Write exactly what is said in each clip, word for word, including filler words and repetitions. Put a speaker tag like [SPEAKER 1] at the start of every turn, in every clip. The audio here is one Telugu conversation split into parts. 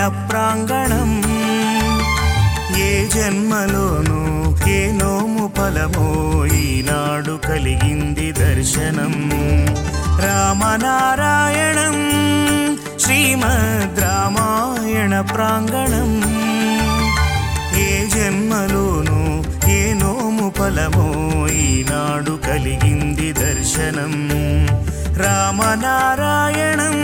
[SPEAKER 1] ప్రాంగణం. ఏ జన్మలోనూ ఏ నోము ఫలమో ఈనాడు కలిగింది దర్శనం. రామనారాయణం శ్రీమద్ రామాయణ ప్రాంగణం. ఏ జన్మలోనూ ఏ నోము ఫలమో ఈనాడు కలిగింది దర్శనం. రామనారాయణం.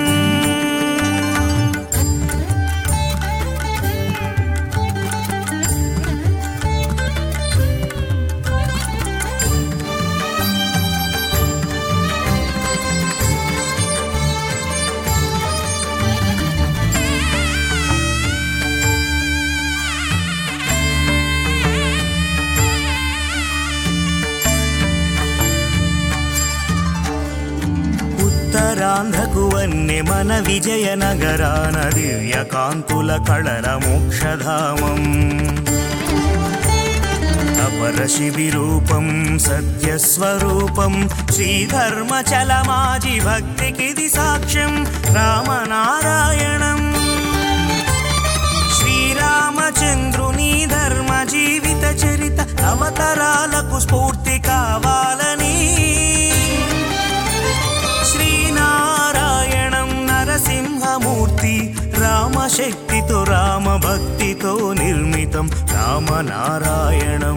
[SPEAKER 1] ఉత్తరాంధ్రకు వన్నె మన విజయనగరాన దివ్య కాంతుల కళల మోక్షధామం. అపర శివిరూపం సత్యస్వరూపం శ్రీధర్మచలమాజి భక్తికిది సాక్ష్యం. రామనారాయణం శ్రీరామచంద్రుని ధర్మ జీవిత చరిత అవతరాలకు స్ఫూర్తి కావాలని శ్రీనారాయణం నరసింహమూర్తి రామశక్తితో రామభక్తితో నిర్మితం రామనారాయణం.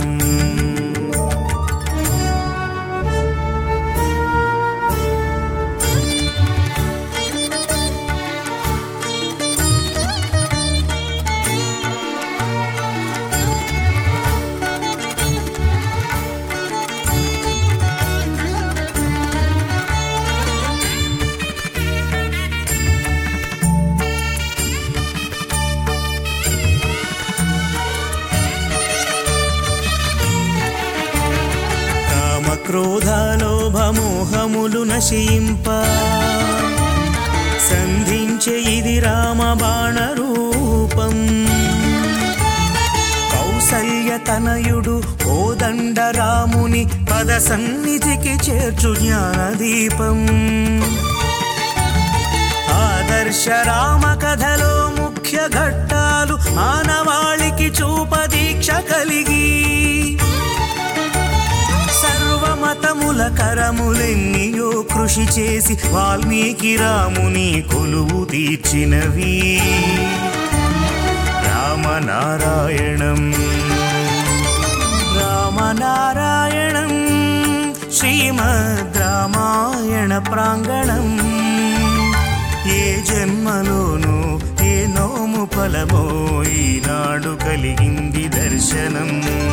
[SPEAKER 1] క్రోధలోభమోహములు నశింప సంధించే ఇది రామబాణ రూపం. కౌసల్య తనయుడు కోదండ రాముని పద సన్నిధికి చేర్చు జ్ఞానదీపం. ఆదర్శ రామ కథలో ముఖ్య ఘట్టాలు మానవాళికి చూపదీక్ష కలిగి సర్వమతముల కరములెన్నియో కృషి చేసి వాల్మీకి రాముని కొలువు తీర్చినవి. రామనారాయణం రామనారాయణం శ్రీమద్ రామాయణ ప్రాంగణం. ఏ జన్మలోనూ ఏ నోము ఫలమో ఈనాడు కలిగింది దర్శనం.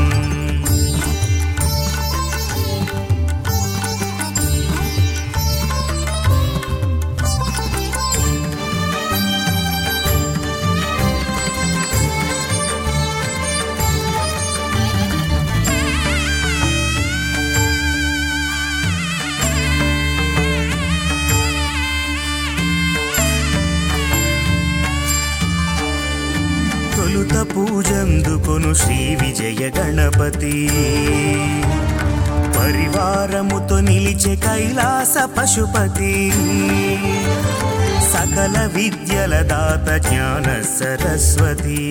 [SPEAKER 1] తొలుత పూజందుకొను శ్రీ విజయ గణపతి పరివారముతో నిలిచే కైలాస పశుపతి. సకల విద్యల దాత జ్ఞాన సరస్వతి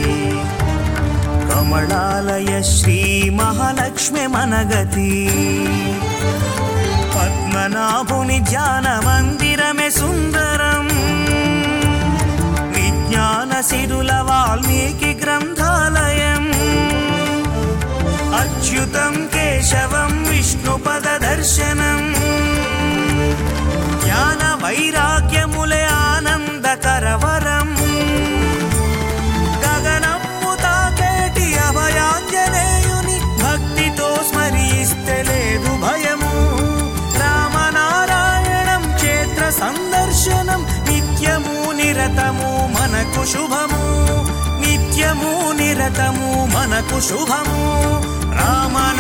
[SPEAKER 1] కమలాలయ శ్రీ మహాలక్ష్మి మనగతి. పద్మనాభుని ధ్యాన మందిరమే సుందరం. విజ్ఞాన సిరుల వాల్మీకి గ్రంథాలయం. అచ్యుతం కేశవం విష్ణుపద దర్శనం. జ్ఞాన వైరాగ్యములే ఆనందకరవరం. గగనమ్ము తాకేటి అభయాంజనేయుని భక్తితో స్మరిస్తే లేదు భయము. రామనారాయణం క్షేత్ర సందర్శనం నిత్యము నిరతము మనకు శుభము. నిత్యము నిరతము మనకు శుభము. రామ